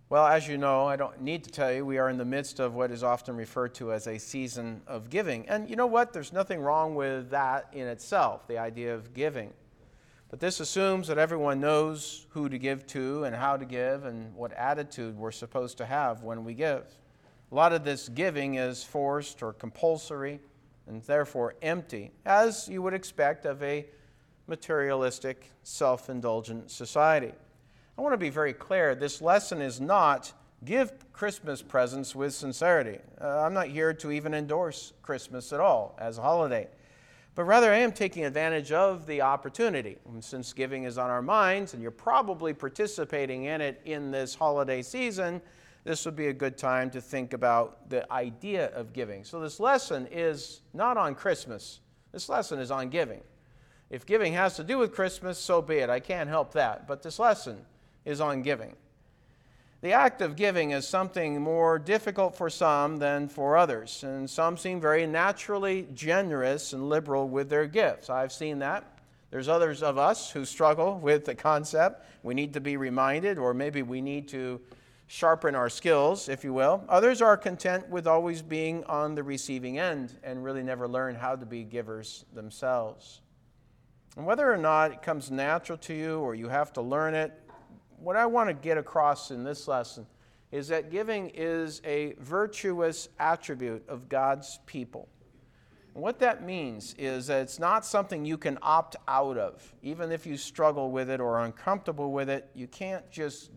Well, as you know, I don't need to tell you, we are in the midst of what is often referred to as a season of giving. And you know what? There's nothing wrong with that in itself, the idea of giving. But this assumes that everyone knows who to give to and how to give and what attitude we're supposed to have when we give. A lot of this giving is forced or compulsory and therefore empty, as you would expect of a materialistic, self-indulgent society. I want to be very clear. This lesson is not give Christmas presents with sincerity. I'm not here to even endorse Christmas at all as a holiday. But rather, I am taking advantage of the opportunity. And since giving is on our minds, and you're probably participating in it in this holiday season, this would be a good time to think about the idea of giving. So this lesson is not on Christmas. This lesson is on giving. If giving has to do with Christmas, so be it. I can't help that. But this lesson is on giving. The act of giving is something more difficult for some than for others, and some seem very naturally generous and liberal with their gifts. I've seen that. There's others of us who struggle with the concept. We need to be reminded, or maybe we need to sharpen our skills, if you will. Others are content with always being on the receiving end and really never learn how to be givers themselves. And whether or not it comes natural to you or you have to learn it, what I want to get across in this lesson is that giving is a virtuous attribute of God's people. And what that means is that it's not something you can opt out of. Even if you struggle with it or are uncomfortable with it, you can't just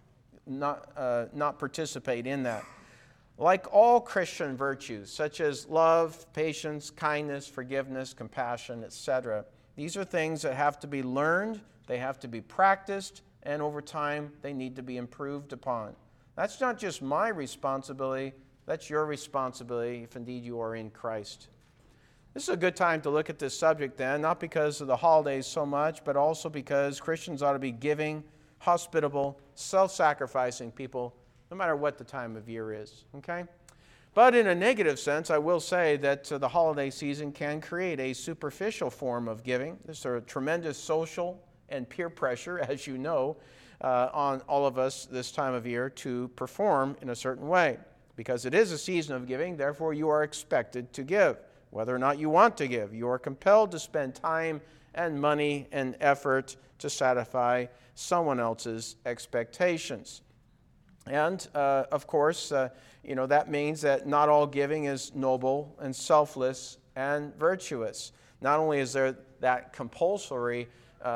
not participate in that. Like all Christian virtues, such as love, patience, kindness, forgiveness, compassion, etc., these are things that have to be learned, they have to be practiced, and over time, they need to be improved upon. That's not just my responsibility, that's your responsibility if indeed you are in Christ. This is a good time to look at this subject then, not because of the holidays so much, but also because Christians ought to be giving, hospitable, self-sacrificing people, no matter what the time of year is. Okay? But in a negative sense, I will say that the holiday season can create a superficial form of giving. There's a tremendous social and peer pressure, as you know, on all of us this time of year to perform in a certain way. Because it is a season of giving, therefore you are expected to give. Whether or not you want to give, you are compelled to spend time and money and effort to satisfy someone else's expectations. And, of course, that means that not all giving is noble and selfless and virtuous. Not only is there that compulsory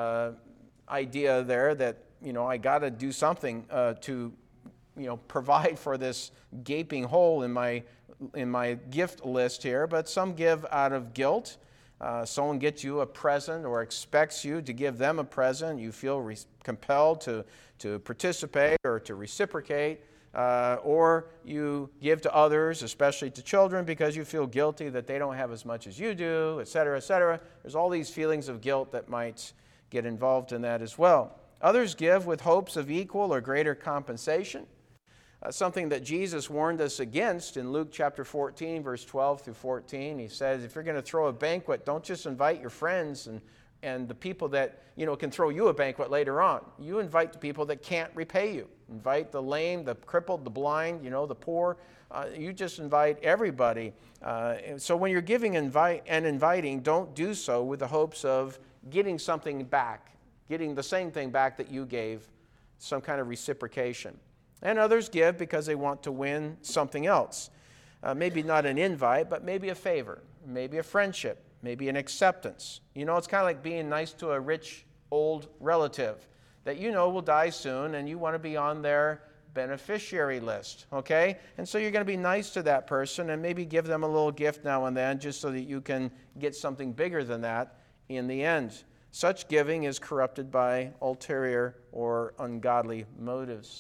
idea there that, I got to do something to, provide for this gaping hole in my gift list here, but some give out of guilt. Someone gets you a present or expects you to give them a present. You feel compelled to participate or to reciprocate. Or you give to others, especially to children, because you feel guilty that they don't have as much as you do, etc., etc. There's all these feelings of guilt that might get involved in that as well. Others give with hopes of equal or greater compensation. Something that Jesus warned us against in Luke chapter 14, verse 12 through 14. He says, if you're going to throw a banquet, don't just invite your friends and the people that, can throw you a banquet later on. You invite the people that can't repay you. Invite the lame, the crippled, the blind, the poor. You just invite everybody. So when you're giving and inviting, don't do so with the hopes of getting something back, getting the same thing back that you gave, some kind of reciprocation. And others give because they want to win something else. Maybe not an invite, but maybe a favor, maybe a friendship, maybe an acceptance. It's kind of like being nice to a rich old relative that will die soon, and you want to be on their beneficiary list, okay? And so you're going to be nice to that person and maybe give them a little gift now and then just so that you can get something bigger than that in the end. Such giving is corrupted by ulterior or ungodly motives.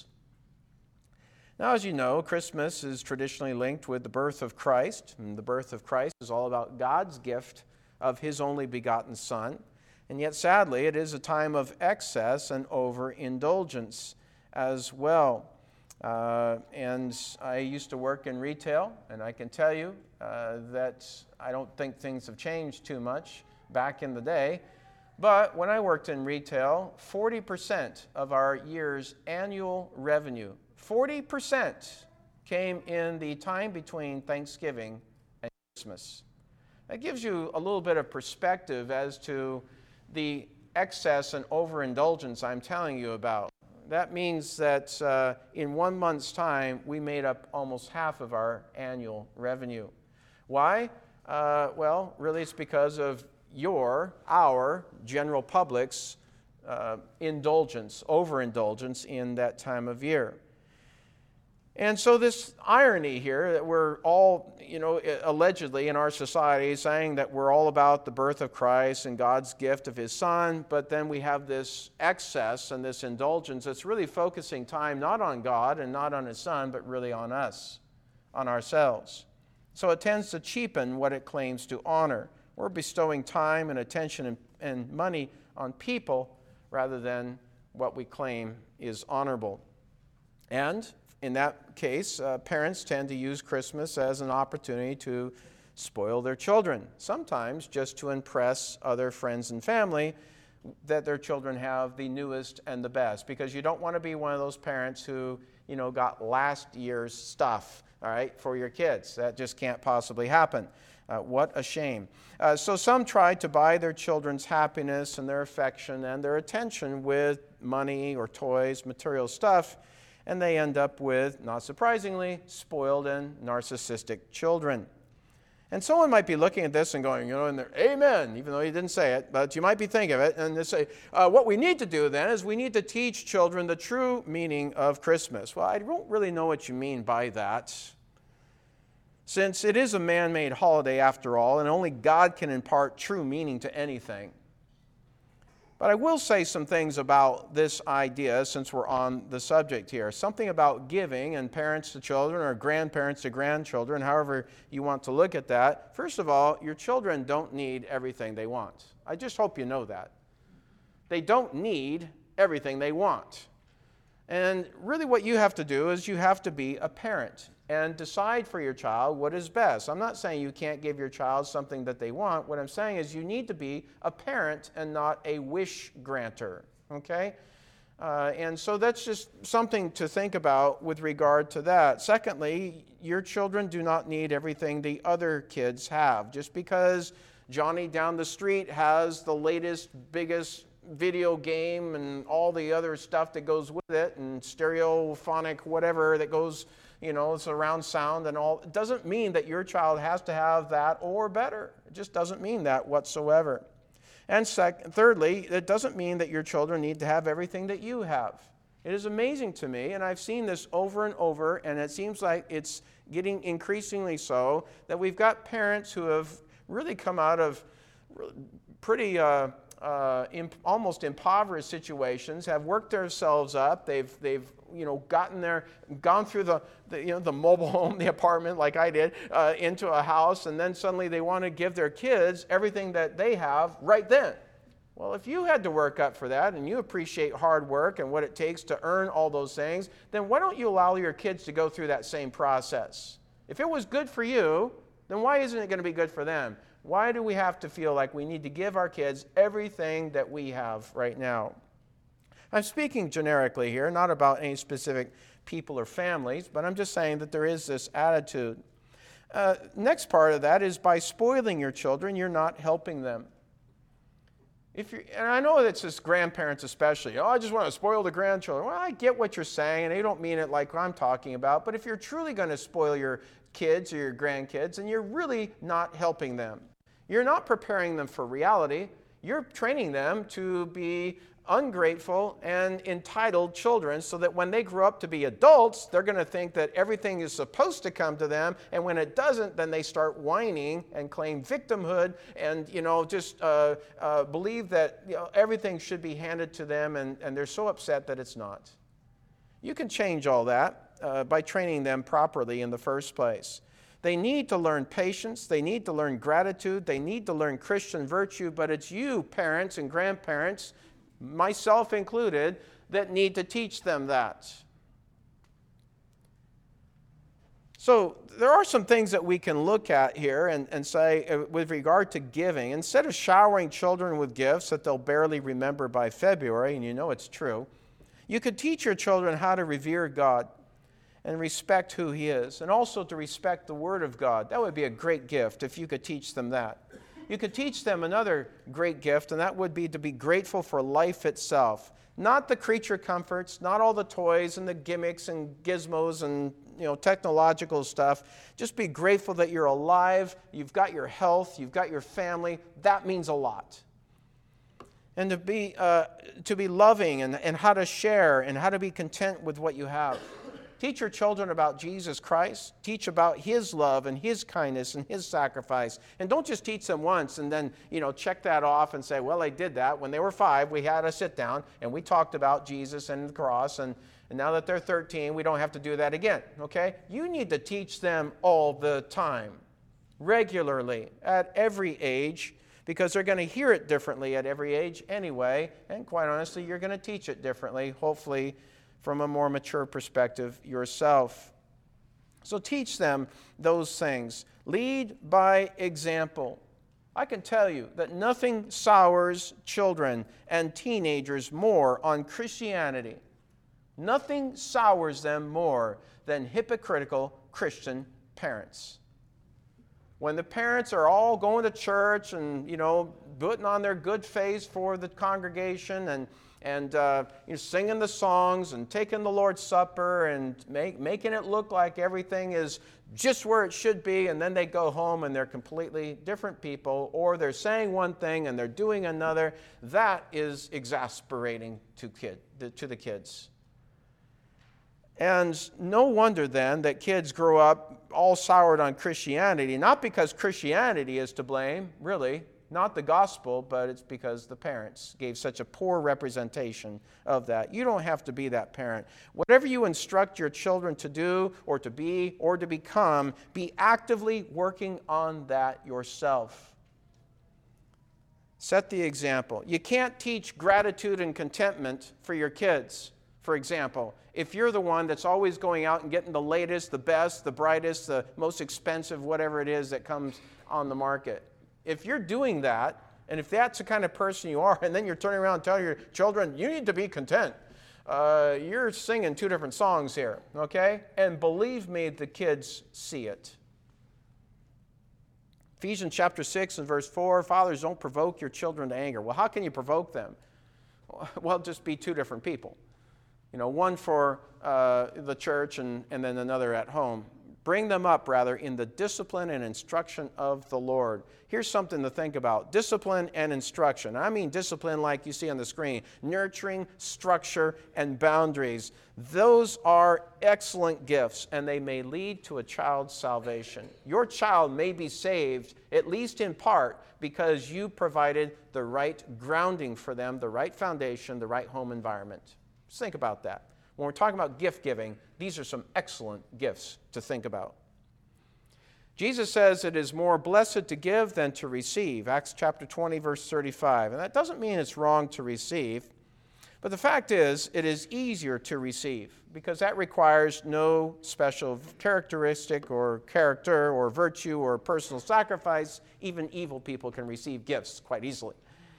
Now, as you know, Christmas is traditionally linked with the birth of Christ, and the birth of Christ is all about God's gift of His only begotten Son. And yet, sadly, it is a time of excess and overindulgence as well. And I used to work in retail, and I can tell you that I don't think things have changed too much back in the day. But when I worked in retail, 40% of our year's annual revenue, 40% came in the time between Thanksgiving and Christmas. That gives you a little bit of perspective as to the excess and overindulgence I'm telling you about. That means that in 1 month's time, we made up almost half of our annual revenue. Why? Well, really it's because of our general public's overindulgence in that time of year. And so this irony here that we're all, allegedly in our society saying that we're all about the birth of Christ and God's gift of His Son, but then we have this excess and this indulgence that's really focusing time not on God and not on His Son, but really on us, on ourselves. So it tends to cheapen what it claims to honor. We're bestowing time and attention and money on people rather than what we claim is honorable. And in that case, parents tend to use Christmas as an opportunity to spoil their children, sometimes just to impress other friends and family that their children have the newest and the best, because you don't want to be one of those parents who, got last year's stuff, all right, for your kids. That just can't possibly happen. What a shame. So some try to buy their children's happiness and their affection and their attention with money or toys, material stuff, and they end up with, not surprisingly, spoiled and narcissistic children. And someone might be looking at this and going, and they're, amen, even though you didn't say it, but you might be thinking of it, and they say, what we need to do then is we need to teach children the true meaning of Christmas. Well, I don't really know what you mean by that, since it is a man-made holiday after all, and only God can impart true meaning to anything. But I will say some things about this idea since we're on the subject here. Something about giving and parents to children or grandparents to grandchildren, however you want to look at that. First of all, your children don't need everything they want. I just hope you know that. They don't need everything they want. And really what you have to do is you have to be a parent and decide for your child what is best. I'm not saying you can't give your child something that they want. What I'm saying is you need to be a parent and not a wish granter, okay? And so that's just something to think about with regard to that. Secondly, your children do not need everything the other kids have. Just because Johnny down the street has the latest, biggest video game and all the other stuff that goes with it and stereophonic whatever that goes, surround sound and all, it doesn't mean that your child has to have that or better. It just doesn't mean that whatsoever. And thirdly, it doesn't mean that your children need to have everything that you have. It is amazing to me, and I've seen this over and over, and it seems like it's getting increasingly so, that we've got parents who have really come out of pretty almost impoverished situations, have worked themselves up. They've gone through the mobile home, the apartment, like I did, into a house, and then suddenly they want to give their kids everything that they have right then. Well, if you had to work up for that, and you appreciate hard work and what it takes to earn all those things, then why don't you allow your kids to go through that same process? If it was good for you, then why isn't it going to be good for them? Why do we have to feel like we need to give our kids everything that we have right now? I'm speaking generically here, not about any specific people or families, but I'm just saying that there is this attitude. Next part of that is by spoiling your children, you're not helping them. And I know that's just grandparents especially. I just want to spoil the grandchildren. Well, I get what you're saying, and you don't mean it like I'm talking about, but if you're truly going to spoil your kids or your grandkids, then you're really not helping them. You're not preparing them for reality. You're training them to be ungrateful and entitled children so that when they grow up to be adults, they're going to think that everything is supposed to come to them, and when it doesn't, then they start whining and claim victimhood and, just believe that everything should be handed to them, and they're so upset that it's not. You can change all that by training them properly in the first place. They need to learn patience. They need to learn gratitude. They need to learn Christian virtue, but it's you, parents and grandparents, myself included, that need to teach them that. So there are some things that we can look at here and say with regard to giving. Instead of showering children with gifts that they'll barely remember by February, and you know it's true, you could teach your children how to revere God and respect who He is, and also to respect the Word of God. That would be a great gift if you could teach them that. You could teach them another great gift, and that would be to be grateful for life itself. Not the creature comforts, not all the toys and the gimmicks and gizmos and technological stuff. Just be grateful that you're alive, you've got your health, you've got your family. That means a lot. And to be loving and how to share and how to be content with what you have. Teach your children about Jesus Christ. Teach about His love and His kindness and His sacrifice. And don't just teach them once and then, check that off and say, well, I did that. When they were 5, we had a sit down and we talked about Jesus and the cross. And now that they're 13, we don't have to do that again, okay? You need to teach them all the time, regularly, at every age, because they're going to hear it differently at every age anyway. And quite honestly, you're going to teach it differently, hopefully, from a more mature perspective yourself. So teach them those things. Lead by example. I can tell you that nothing sours children and teenagers more on Christianity. Nothing sours them more than hypocritical Christian parents. When the parents are all going to church and, putting on their good face for the congregation and singing the songs and taking the Lord's Supper and making it look like everything is just where it should be, and then they go home and they're completely different people, or they're saying one thing and they're doing another, that is exasperating to the kids. And no wonder then that kids grow up all soured on Christianity, not because Christianity is to blame, really, not the gospel, but it's because the parents gave such a poor representation of that. You don't have to be that parent. Whatever you instruct your children to do or to be or to become, be actively working on that yourself. Set the example. You can't teach gratitude and contentment for your kids, for example, if you're the one that's always going out and getting the latest, the best, the brightest, the most expensive, whatever it is that comes on the market. If you're doing that, and if that's the kind of person you are, and then you're turning around and telling your children, you need to be content, you're singing 2 different songs here, okay? And believe me, the kids see it. Ephesians chapter 6 and verse 4, fathers, don't provoke your children to anger. Well, how can you provoke them? Well, just be 2 different people. One for the church and then another at home. Bring them up, rather, in the discipline and instruction of the Lord. Here's something to think about. Discipline and instruction. I mean discipline like you see on the screen. Nurturing, structure, and boundaries. Those are excellent gifts, and they may lead to a child's salvation. Your child may be saved, at least in part, because you provided the right grounding for them, the right foundation, the right home environment. Just think about that. When we're talking about gift giving, these are some excellent gifts to think about. Jesus says it is more blessed to give than to receive. Acts chapter 20, verse 35. And that doesn't mean it's wrong to receive. But the fact is, it is easier to receive because that requires no special characteristic or character or virtue or personal sacrifice. Even evil people can receive gifts quite easily.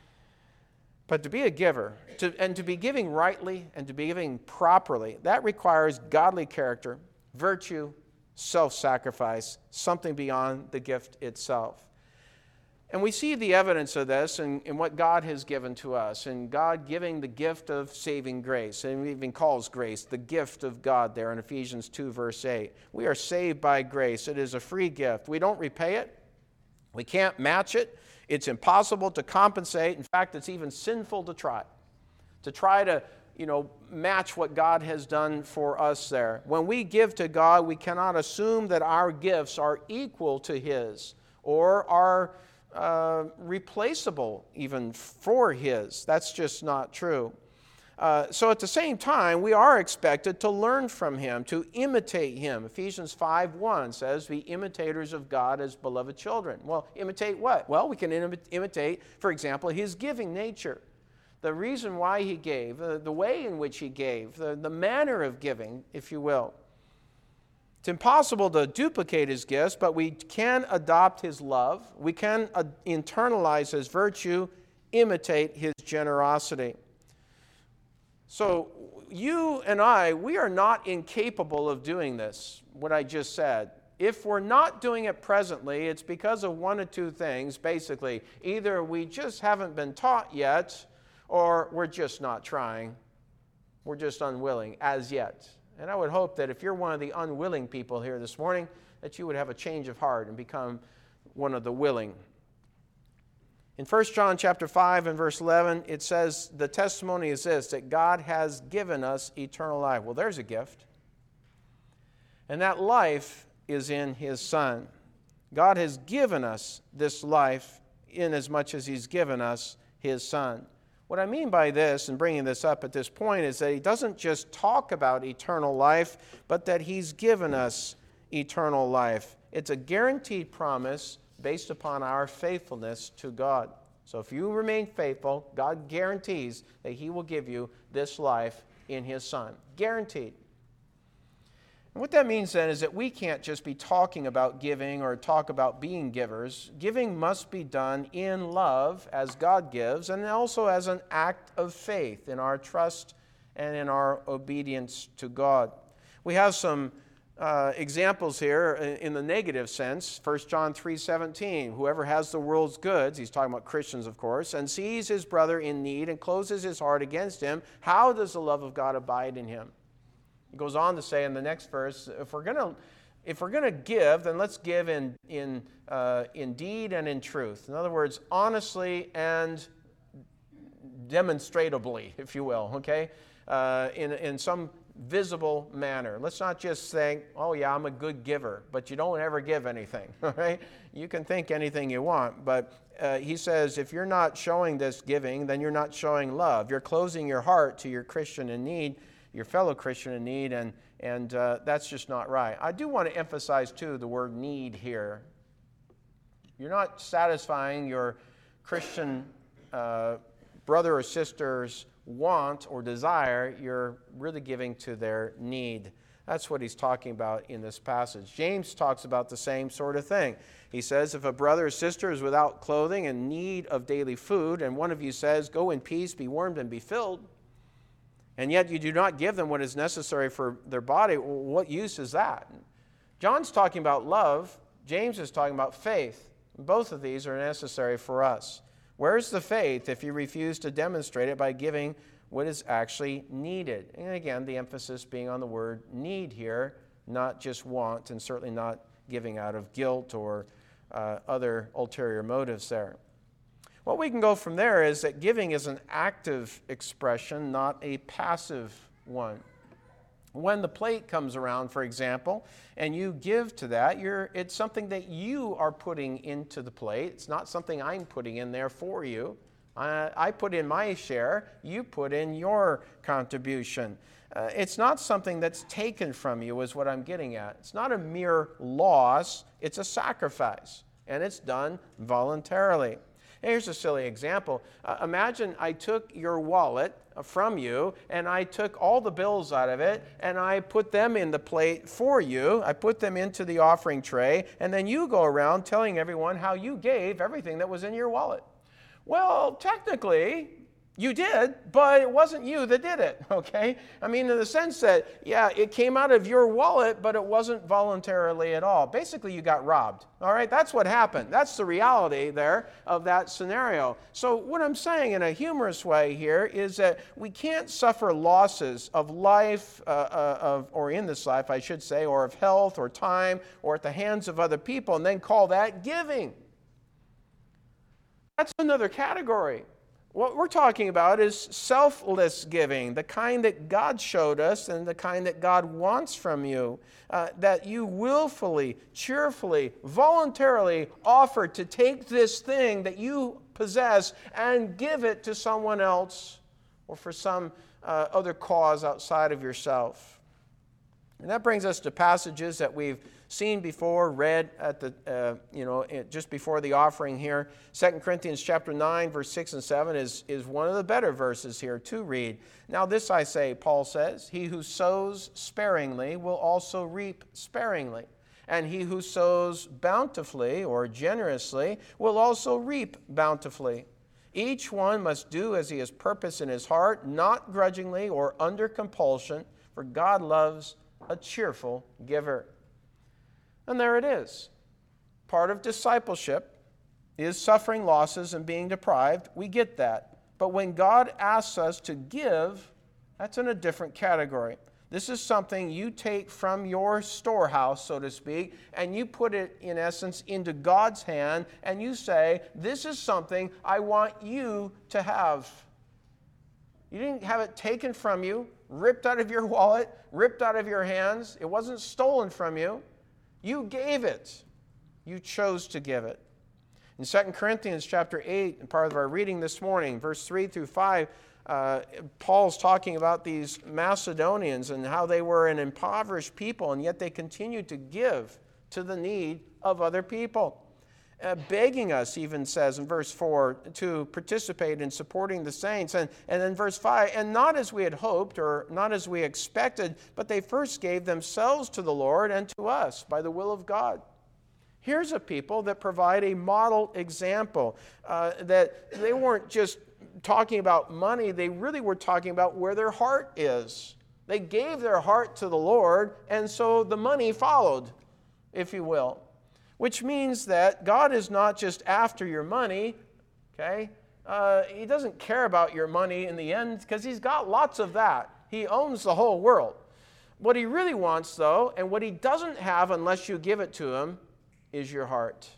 But to be a giver, and to be giving rightly and to be giving properly, that requires godly character, virtue, self-sacrifice, something beyond the gift itself. And we see the evidence of this in what God has given to us, in God giving the gift of saving grace. And he even calls grace the gift of God there in Ephesians 2, verse 8. We are saved by grace. It is a free gift. We don't repay it. We can't match it. It's impossible to compensate. In fact, it's even sinful to try to, match what God has done for us there. When we give to God, we cannot assume that our gifts are equal to His or are replaceable even for His. That's just not true. So at the same time, we are expected to learn from Him, to imitate Him. Ephesians 5:1 says, be imitators of God as beloved children. Well, imitate what? Well, we can imitate, for example, His giving nature. The reason why He gave, the way in which He gave, the manner of giving, if you will. It's impossible to duplicate his gifts, but we can adopt his love. We can internalize his virtue, imitate his generosity. So you and I, we are not incapable of doing this, what I just said. If we're not doing it presently, it's because of one of two things, basically. Either we just haven't been taught yet, or we're just not trying. We're just unwilling as yet. And I would hope that if you're one of the unwilling people here this morning, that you would have a change of heart and become one of the willing. In 1 John chapter 5 and verse 11, it says, the testimony is this, that God has given us eternal life. Well, there's a gift. And that life is in his Son. God has given us this life inasmuch as he's given us his Son. What I mean by this, and bringing this up at this point, is that he doesn't just talk about eternal life, but that he's given us eternal life. It's a guaranteed promise based upon our faithfulness to God. So if you remain faithful, God guarantees that he will give you this life in his Son. Guaranteed. And what that means then is that we can't just be talking about giving or talk about being givers. Giving must be done in love as God gives, and also as an act of faith in our trust and in our obedience to God. We have some examples here in the negative sense. 1 John 3:17, whoever has the world's goods, he's talking about Christians, of course, and sees his brother in need and closes his heart against him, how does the love of God abide in him? He goes on to say in the next verse, if we're going to give, then let's give in deed and in truth. In other words, honestly and demonstratably, if you will, okay, in some visible manner. Let's not just say, oh yeah, I'm a good giver, but you don't ever give anything, all right? You can think anything you want, but he says if you're not showing this giving, then you're not showing love. You're closing your heart to your Christian in need, your fellow Christian in need, and that's just not right. I do want to emphasize, too, the word need here. You're not satisfying your Christian brother or sister's want or desire. You're really giving to their need. That's what he's talking about in this passage. James talks about the same sort of thing. He says, if a brother or sister is without clothing and in need of daily food, and one of you says, go in peace, be warmed and be filled, and yet you do not give them what is necessary for their body, what use is that? John's talking about love. James is talking about faith. Both of these are necessary for us. Where's the faith if you refuse to demonstrate it by giving what is actually needed? And again, the emphasis being on the word need here, not just want, and certainly not giving out of guilt or other ulterior motives there. What we can go from there is that giving is an active expression, not a passive one. When the plate comes around, for example, and you give to that, it's something that you are putting into the plate. It's not something I'm putting in there for you. I put in my share. You put in your contribution. It's not something that's taken from you is what I'm getting at. It's not a mere loss. It's a sacrifice, and it's done voluntarily. Here's a silly example. Imagine I took your wallet from you, and I took all the bills out of it, and I put them in the plate for you. I put them into the offering tray, and then you go around telling everyone how you gave everything that was in your wallet. Well, technically, you did, but it wasn't you that did it, okay? I mean, in the sense that, yeah, it came out of your wallet, but it wasn't voluntarily at all. Basically, you got robbed, all right? That's what happened. That's the reality there of that scenario. So what I'm saying in a humorous way here is that we can't suffer losses of life, or in this life, I should say, or of health or time, or at the hands of other people, and then call that giving. That's another category. What we're talking about is selfless giving, the kind that God showed us and the kind that God wants from you, that you willfully, cheerfully, voluntarily offer to take this thing that you possess and give it to someone else or for some other cause outside of yourself. And that brings us to passages that we've seen before, read at the just before the offering here. 2 Corinthians chapter 9, verse 6 and 7 is one of the better verses here to read. Now this I say, Paul says, he who sows sparingly will also reap sparingly. And he who sows bountifully or generously will also reap bountifully. Each one must do as he has purpose in his heart, not grudgingly or under compulsion, for God loves a cheerful giver. And there it is. Part of discipleship is suffering losses and being deprived. We get that. But when God asks us to give, that's in a different category. This is something you take from your storehouse, so to speak, and you put it, in essence, into God's hand, and you say, this is something I want you to have. You didn't have it taken from you, ripped out of your wallet, ripped out of your hands. It wasn't stolen from you. You gave it. You chose to give it. In 2 Corinthians chapter 8, and part of our reading this morning, verse 3 through 5, Paul's talking about these Macedonians and how they were an impoverished people, and yet they continued to give to the need of other people. Begging us, even says in verse 4, to participate in supporting the saints. And then verse 5, and not as we had hoped or not as we expected, but they first gave themselves to the Lord and to us by the will of God. Here's a people that provide a model example, that they weren't just talking about money, they really were talking about where their heart is. They gave their heart to the Lord, and so the money followed, if you will. Which means that God is not just after your money, okay? He doesn't care about your money in the end because he's got lots of that. He owns the whole world. What he really wants, though, and what he doesn't have unless you give it to him, is your heart.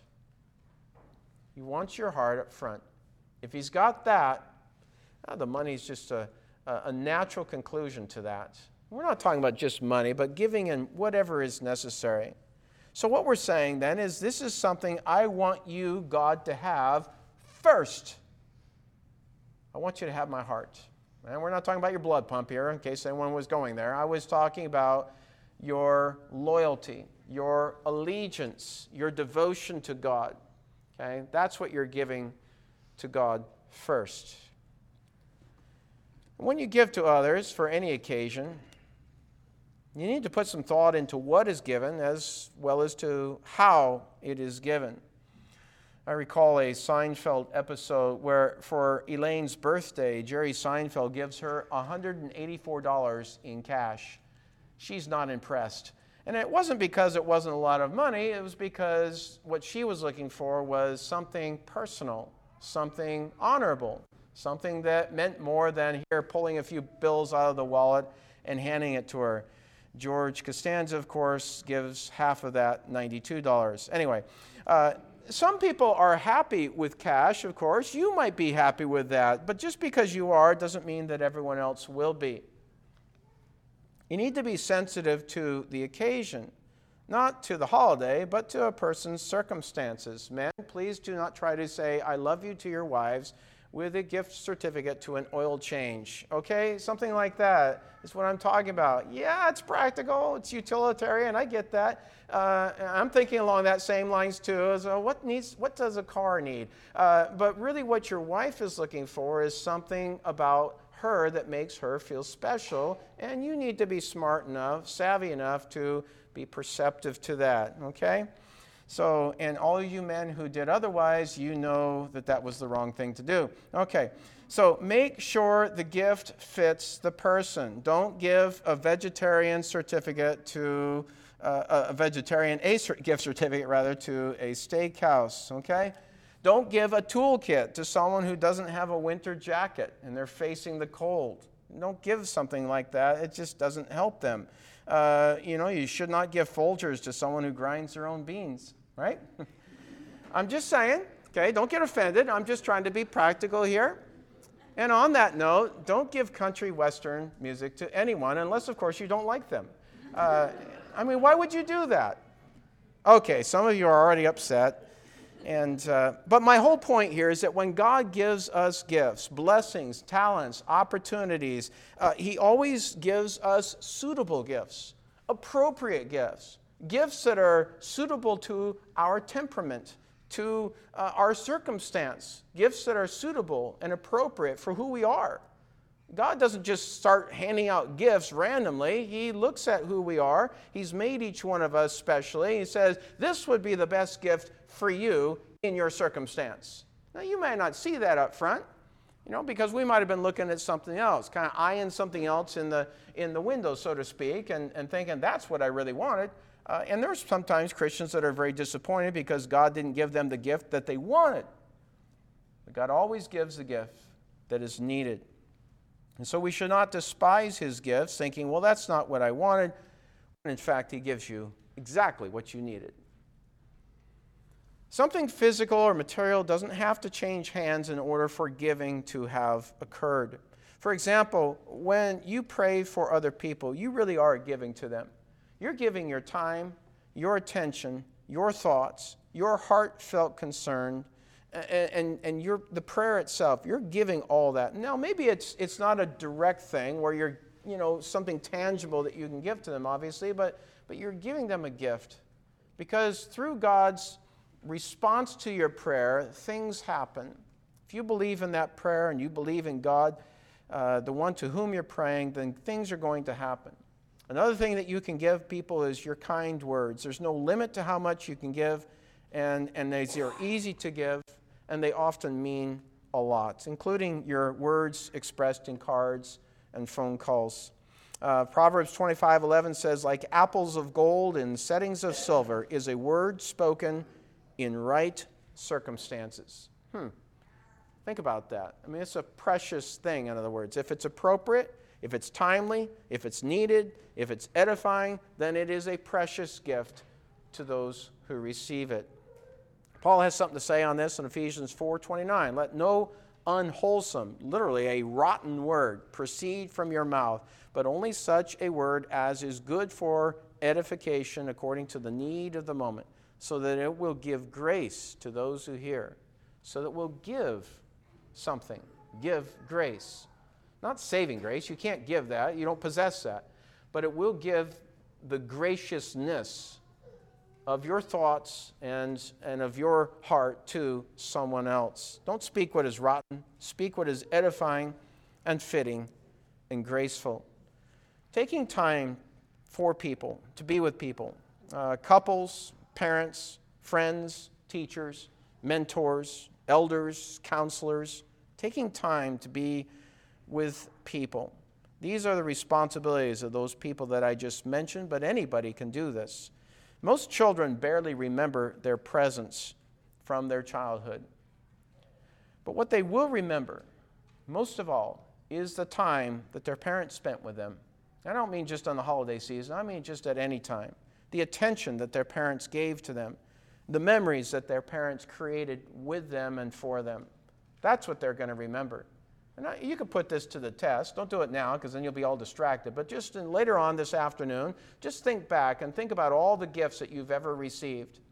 He wants your heart up front. If he's got that, the money's just a natural conclusion to that. We're not talking about just money, but giving in whatever is necessary. So what we're saying then is this is something I want you, God, to have first. I want you to have my heart. And we're not talking about your blood pump here, in case anyone was going there. I was talking about your loyalty, your allegiance, your devotion to God. Okay? That's what you're giving to God first. When you give to others for any occasion, you need to put some thought into what is given as well as to how it is given. I recall a Seinfeld episode where for Elaine's birthday, Jerry Seinfeld gives her $184 in cash. She's not impressed. And it wasn't because it wasn't a lot of money. It was because what she was looking for was something personal, something honorable, something that meant more than here pulling a few bills out of the wallet and handing it to her. George Costanza, of course, gives half of that, $92. Anyway, some people are happy with cash, of course. You might be happy with that, but just because you are doesn't mean that everyone else will be. You need to be sensitive to the occasion, not to the holiday, but to a person's circumstances. Men, please do not try to say, I love you to your wives with a gift certificate to an oil change. Okay? Something like that is what I'm talking about. Yeah, it's practical. It's utilitarian. I get that. I'm thinking along that same lines too. As what does a car need? But really what your wife is looking for is something about her that makes her feel special, and you need to be smart enough, savvy enough to be perceptive to that. Okay? So, and all you men who did otherwise, you know that that was the wrong thing to do. Okay, so make sure the gift fits the person. Don't give a vegetarian certificate to gift certificate rather to a steakhouse. Okay, don't give a toolkit to someone who doesn't have a winter jacket and they're facing the cold. Don't give something like that. It just doesn't help them. You should not give Folgers to someone who grinds their own beans. Right? I'm just saying, okay, don't get offended. I'm just trying to be practical here. And on that note, don't give country western music to anyone unless, of course, you don't like them. Why would you do that? Okay, some of you are already upset. But my whole point here is that when God gives us gifts, blessings, talents, opportunities, He always gives us suitable gifts, appropriate gifts, gifts that are suitable to our temperament, to our circumstance, gifts that are suitable and appropriate for who we are. God doesn't just start handing out gifts randomly. He looks at who we are. He's made each one of us specially. He says, this would be the best gift for you in your circumstance. Now, you may not see that up front, because we might have been looking at something else, kind of eyeing something else in the window, so to speak, and thinking that's what I really wanted. And there's sometimes Christians that are very disappointed because God didn't give them the gift that they wanted. But God always gives the gift that is needed. And so we should not despise his gifts, thinking, well, that's not what I wanted. In fact, he gives you exactly what you needed. Something physical or material doesn't have to change hands in order for giving to have occurred. For example, when you pray for other people, you really are giving to them. You're giving your time, your attention, your thoughts, your heartfelt concern, and the prayer itself. You're giving all that. Now, maybe it's not a direct thing where you're, something tangible that you can give to them, obviously, but you're giving them a gift. Because through God's response to your prayer, things happen. If you believe in that prayer and you believe in God, the one to whom you're praying, then things are going to happen. Another thing that you can give people is your kind words. There's no limit to how much you can give, and they're easy to give, and they often mean a lot, including your words expressed in cards and phone calls. Proverbs 25:11 says, like apples of gold in settings of silver is a word spoken in right circumstances. Think about that. I mean, it's a precious thing, in other words. If it's appropriate, if it's timely, if it's needed, if it's edifying, then it is a precious gift to those who receive it. Paul has something to say on this in Ephesians 4:29. Let no unwholesome, literally a rotten word, proceed from your mouth, but only such a word as is good for edification according to the need of the moment, so that it will give grace to those who hear. So that we'll give something. Give grace. Not saving grace. You can't give that. You don't possess that. But it will give the graciousness of your thoughts and of your heart to someone else. Don't speak what is rotten. Speak what is edifying and fitting and graceful. Taking time for people, to be with people, couples, parents, friends, teachers, mentors, elders, counselors, taking time to be with people. These are the responsibilities of those people that I just mentioned, but anybody can do this. Most children barely remember their presence from their childhood. But what they will remember, most of all, is the time that their parents spent with them. I don't mean just on the holiday season, I mean just at any time. The attention that their parents gave to them, the memories that their parents created with them and for them. That's what they're going to remember. And you can put this to the test. Don't do it now because then you'll be all distracted. But just later on this afternoon, just think back and think about all the gifts that you've ever received.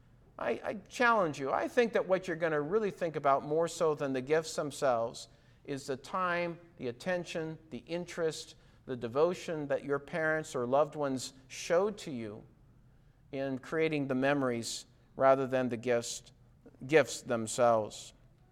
I challenge you. I think that what you're going to really think about more so than the gifts themselves is the time, the attention, the interest, the devotion that your parents or loved ones showed to you in creating the memories rather than the gifts themselves.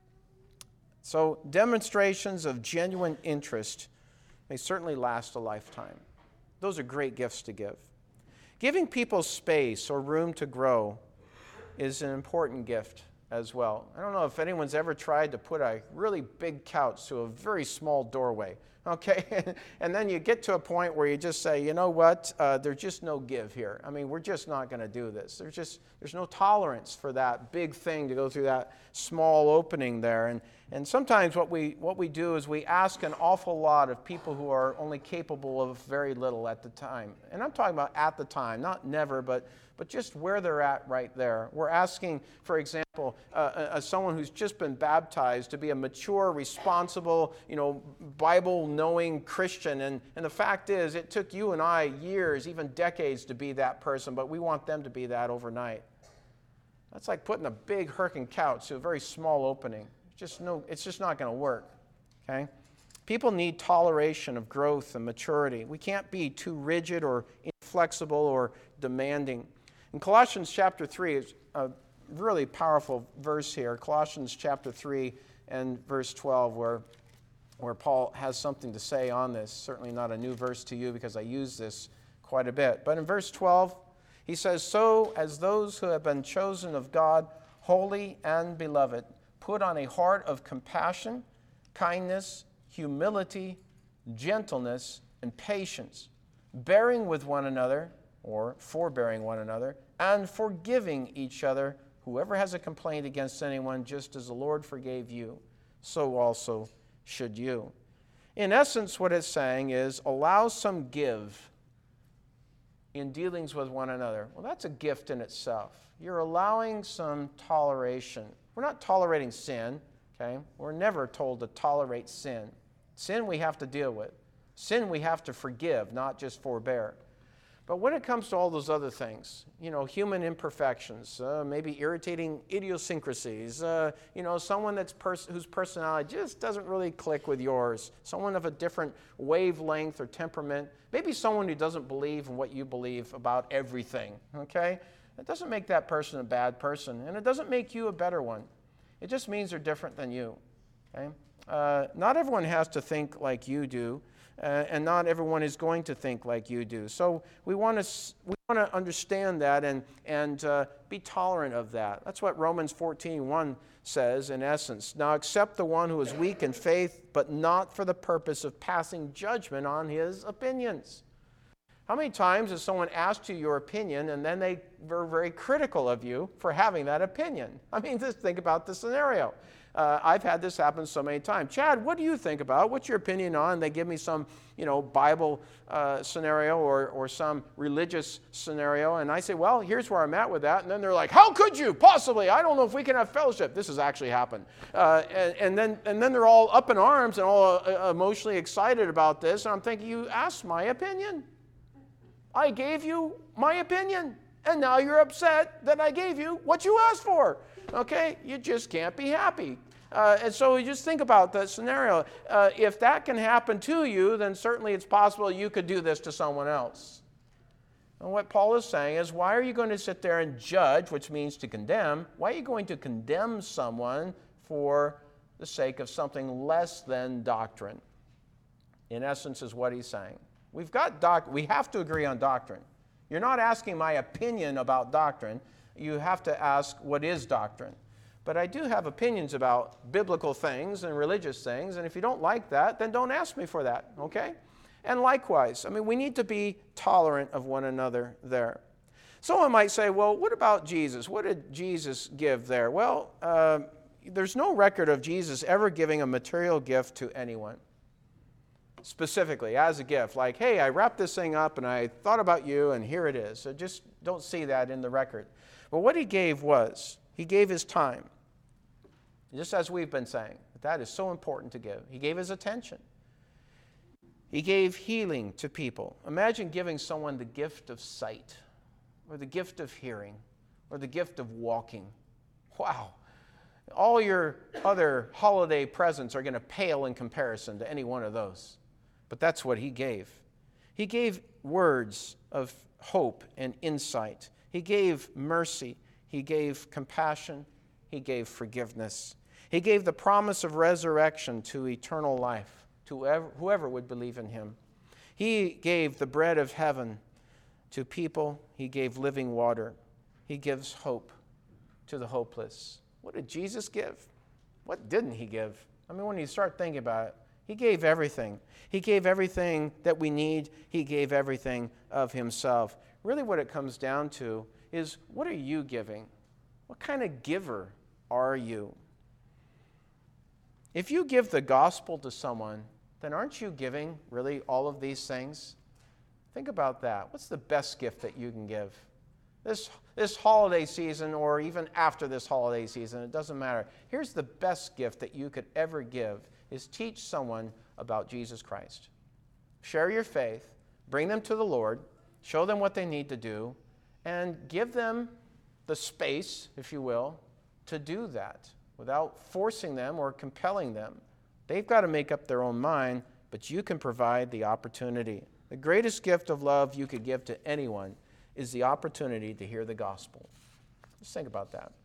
So demonstrations of genuine interest may certainly last a lifetime. Those are great gifts to give. Giving people space or room to grow is an important gift as well. I don't know if anyone's ever tried to put a really big couch to a very small doorway. Okay, and then you get to a point where you just say, you know what, there's just no give here. I mean, we're just not going to do this. There's no tolerance for that big thing to go through that small opening there. And sometimes what we do is we ask an awful lot of people who are only capable of very little at the time. And I'm talking about at the time, not never, but just where they're at right there. We're asking, for example, someone who's just been baptized to be a mature, responsible, Bible-knowing Christian. And the fact is, it took you and I years, even decades, to be that person, but we want them to be that overnight. That's like putting a big Herkin couch to a very small opening. It's just not going to work. Okay? People need toleration of growth and maturity. We can't be too rigid or inflexible or demanding. In Colossians chapter 3, it's a really powerful verse here. Colossians chapter 3 and verse 12, where Paul has something to say on this. Certainly not a new verse to you because I use this quite a bit. But in verse 12, he says, "So as those who have been chosen of God, holy and beloved, put on a heart of compassion, kindness, humility, gentleness, and patience, bearing with one another," or forbearing one another, "and forgiving each other. Whoever has a complaint against anyone, just as the Lord forgave you, so also should you." In essence, what it's saying is, allow some give in dealings with one another. Well, that's a gift in itself. You're allowing some toleration. We're not tolerating sin, okay? We're never told to tolerate sin. Sin we have to deal with. Sin we have to forgive, not just forbear. But when it comes to all those other things, human imperfections, maybe irritating idiosyncrasies, someone whose personality just doesn't really click with yours, someone of a different wavelength or temperament, maybe someone who doesn't believe in what you believe about everything, okay? It doesn't make that person a bad person, and it doesn't make you a better one. It just means they're different than you, okay? Not everyone has to think like you do, and not everyone is going to think like you do. So we want to understand that and be tolerant of that. That's what Romans 14:1 says in essence. "Now accept the one who is weak in faith, but not for the purpose of passing judgment on his opinions." How many times has someone asked you your opinion and then they were very critical of you for having that opinion? I mean, just think about the scenario. I've had this happen so many times. "Chad, what do you think about? What's your opinion on?" They give me some, Bible scenario or some religious scenario, and I say, "Well, here's where I'm at with that." And then they're like, "How could you possibly? I don't know if we can have fellowship." This has actually happened. And then they're all up in arms and all emotionally excited about this. And I'm thinking, you asked my opinion. I gave you my opinion. And now you're upset that I gave you what you asked for. Okay? You just can't be happy. And so you just think about that scenario. If that can happen to you, then certainly it's possible you could do this to someone else. And what Paul is saying is, why are you going to sit there and judge, which means to condemn? Why are you going to condemn someone for the sake of something less than doctrine? In essence, is what he's saying. We have to agree on doctrine. You're not asking my opinion about doctrine. You have to ask, what is doctrine? But I do have opinions about biblical things and religious things, and if you don't like that, then don't ask me for that, okay? And likewise, we need to be tolerant of one another there. Someone might say, well, what about Jesus? What did Jesus give there? Well, there's no record of Jesus ever giving a material gift to anyone, specifically as a gift. Like, hey, I wrapped this thing up and I thought about you and here it is. So just don't see that in the record. But what he gave was, he gave his time. Just as we've been saying, that is so important to give. He gave his attention. He gave healing to people. Imagine giving someone the gift of sight, or the gift of hearing, or the gift of walking. Wow. All your other holiday presents are going to pale in comparison to any one of those. But that's what he gave. He gave words of hope and insight. He gave mercy. He gave compassion. He gave forgiveness. He gave the promise of resurrection to eternal life to whoever would believe in him. He gave the bread of heaven to people. He gave living water. He gives hope to the hopeless. What did Jesus give? What didn't he give? When you start thinking about it, he gave everything. He gave everything that we need. He gave everything of himself. Really what it comes down to is, what are you giving? What kind of giver are you? If you give the gospel to someone, then aren't you giving really all of these things? Think about that. What's the best gift that you can give? This holiday season, or even after this holiday season, it doesn't matter. Here's the best gift that you could ever give, is teach someone about Jesus Christ. Share your faith, bring them to the Lord, show them what they need to do, and give them the space, if you will, to do that without forcing them or compelling them. They've got to make up their own mind, but you can provide the opportunity. The greatest gift of love you could give to anyone is the opportunity to hear the gospel. Just think about that.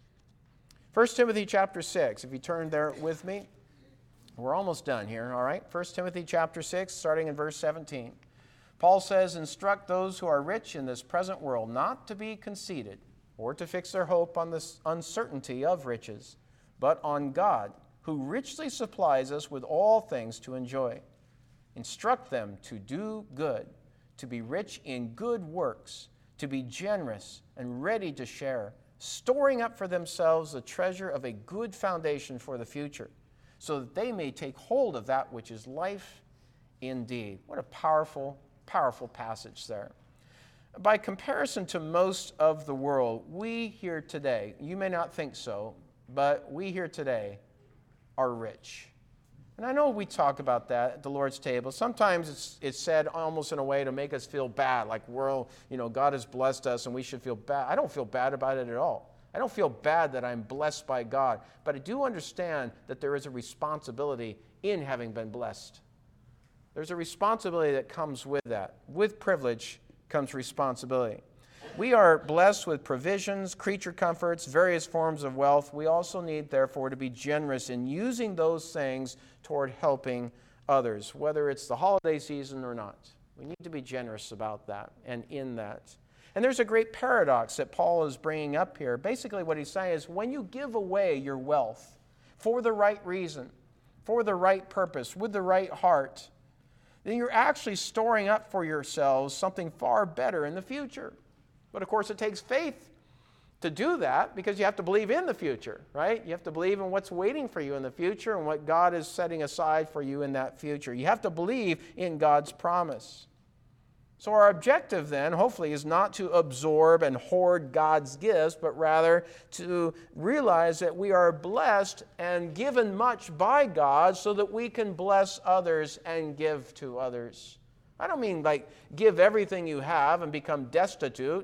1 Timothy chapter 6, if you turn there with me. We're almost done here, all right? 1 Timothy chapter 6, starting in verse 17. Paul says, "Instruct those who are rich in this present world not to be conceited, or to fix their hope on the uncertainty of riches, but on God, who richly supplies us with all things to enjoy. Instruct them to do good, to be rich in good works, to be generous and ready to share, storing up for themselves the treasure of a good foundation for the future, so that they may take hold of that which is life indeed." What a powerful, powerful passage there. By comparison to most of the world, we here today, you may not think so, but we here today are rich. And I know we talk about that at the Lord's table. Sometimes it's said almost in a way to make us feel bad, like God has blessed us and we should feel bad. I don't feel bad about it at all. I don't feel bad that I'm blessed by God, but I do understand that there is a responsibility in having been blessed. There's a responsibility that comes with that. With privilege comes responsibility. We are blessed with provisions, creature comforts, various forms of wealth. We also need, therefore, to be generous in using those things toward helping others, whether it's the holiday season or not. We need to be generous about that and in that. And there's a great paradox that Paul is bringing up here. Basically what he's saying is when you give away your wealth for the right reason, for the right purpose, with the right heart, then you're actually storing up for yourselves something far better in the future. But of course it takes faith to do that because you have to believe in the future, right? You have to believe in what's waiting for you in the future and what God is setting aside for you in that future. You have to believe in God's promise. So our objective then, hopefully, is not to absorb and hoard God's gifts, but rather to realize that we are blessed and given much by God so that we can bless others and give to others. I don't mean like give everything you have and become destitute.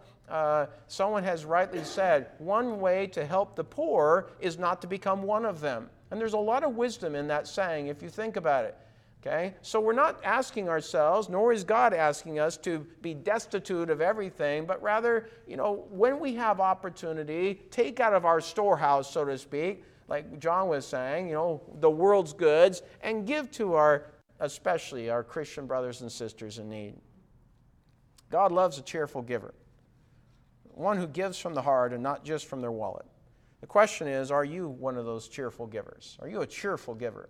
Someone has rightly said, one way to help the poor is not to become one of them. And there's a lot of wisdom in that saying if you think about it. Okay? So we're not asking ourselves, nor is God asking us to be destitute of everything, but rather, when we have opportunity, take out of our storehouse, so to speak, like John was saying, the world's goods, and give to especially our Christian brothers and sisters in need. God loves a cheerful giver, one who gives from the heart and not just from their wallet. The question is, are you one of those cheerful givers? Are you a cheerful giver?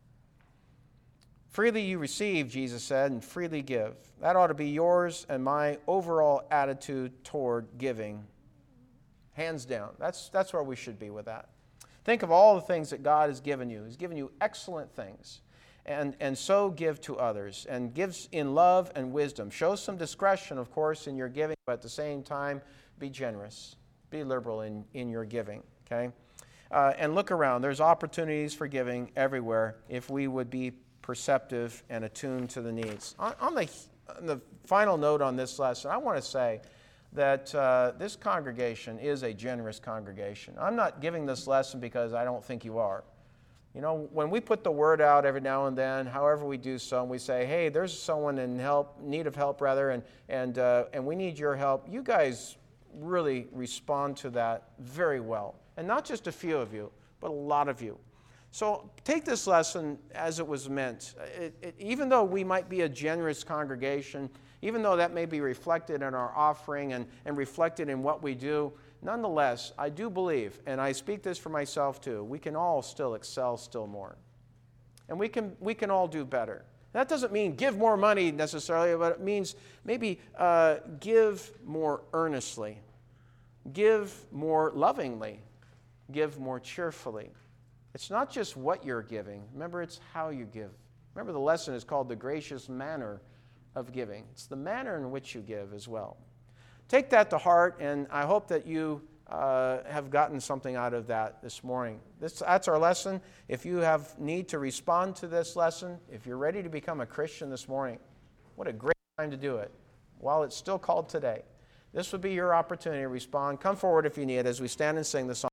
Freely you receive, Jesus said, and freely give. That ought to be yours and my overall attitude toward giving. Hands down. That's where we should be with that. Think of all the things that God has given you. He's given you excellent things. And so give to others. And gives in love and wisdom. Show some discretion, of course, in your giving, but at the same time, be generous. Be liberal in your giving. Okay? And look around. There's opportunities for giving everywhere if we would be perceptive and attuned to the needs. On the final note on this lesson, I want to say that this congregation is a generous congregation. I'm not giving this lesson because I don't think you are. When we put the word out every now and then, however we do so, and we say, hey, there's someone in need of help, and we need your help, you guys really respond to that very well. And not just a few of you, but a lot of you. So take this lesson as it was meant. Even though we might be a generous congregation, even though that may be reflected in our offering and reflected in what we do, nonetheless, I do believe, and I speak this for myself too, we can all still excel still more. And we can all do better. That doesn't mean give more money necessarily, but it means maybe give more earnestly, give more lovingly, give more cheerfully. It's not just what you're giving. Remember, it's how you give. Remember, the lesson is called the gracious manner of giving. It's the manner in which you give as well. Take that to heart, and I hope that you have gotten something out of that this morning. That's our lesson. If you have need to respond to this lesson, if you're ready to become a Christian this morning, what a great time to do it while it's still called today. This would be your opportunity to respond. Come forward if you need as we stand and sing the song.